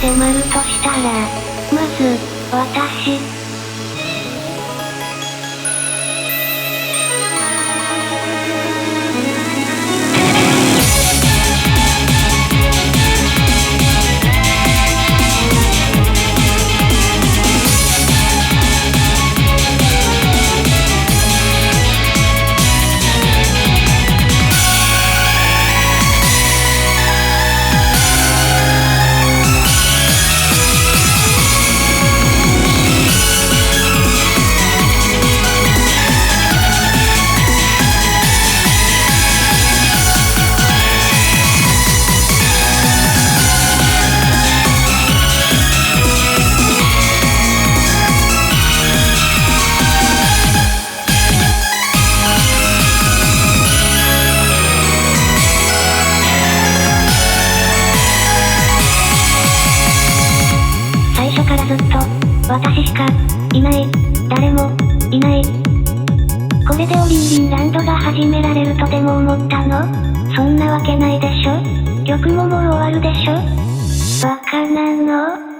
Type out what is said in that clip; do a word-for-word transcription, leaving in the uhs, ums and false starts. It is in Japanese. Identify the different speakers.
Speaker 1: 迫るとしたら、まず、私。最初からずっと、私しか、いない、誰も、いない。これでオリンリンランドが始められるとでも思ったの？そんなわけないでしょ？曲ももう終わるでしょ？バカなの？